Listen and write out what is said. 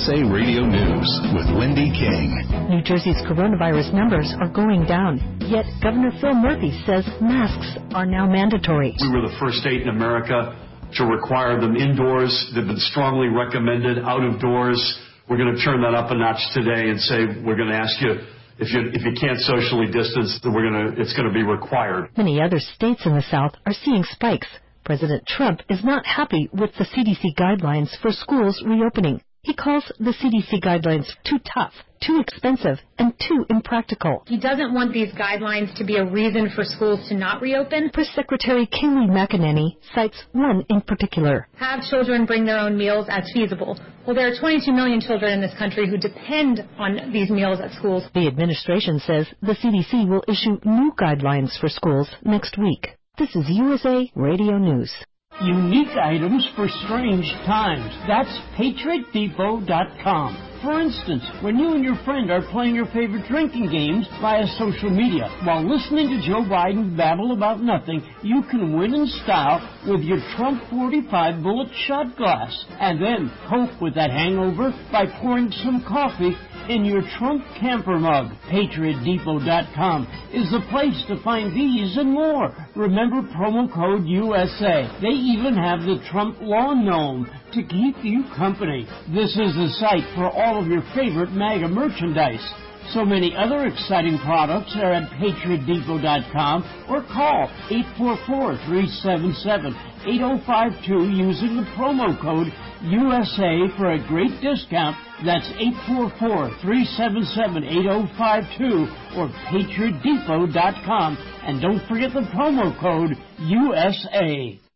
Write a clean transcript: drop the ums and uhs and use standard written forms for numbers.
USA Radio News with Wendy King. New Jersey's coronavirus numbers are going down, yet Governor Phil Murphy says masks are now mandatory. We were the first state in America to require them indoors. They've been strongly recommended out of doors. We're going to turn that up a notch today and say we're going to ask you if you can't socially distance, then it's going to be required. Many other states in the South are seeing spikes. President Trump is not happy with the CDC guidelines for schools reopening. He calls the CDC guidelines too tough, too expensive, and too impractical. He doesn't want these guidelines to be a reason for schools to not reopen. Press Secretary Kayleigh McEnany cites one in particular. Have children bring their own meals as feasible. Well, there are 22 million children in this country who depend on these meals at schools. The administration says the CDC will issue new guidelines for schools next week. This is USA Radio News. Unique items for strange times. That's PatriotDepot.com. For instance, when you and your friend are playing your favorite drinking games via social media, while listening to Joe Biden babble about nothing, you can win in style with your Trump 45 bullet shot glass. And then cope with that hangover by pouring some coffee in your Trump camper mug. PatriotDepot.com is the place to find these and more. Remember promo code USA. They even have the Trump Lawn Gnome to keep you company. This is the site for all of your favorite MAGA merchandise. So many other exciting products are at PatriotDepot.com or call 844-377-8052 using the promo code USA for a great discount. That's 844-377-8052 or PatriotDepot.com. And don't forget the promo code USA.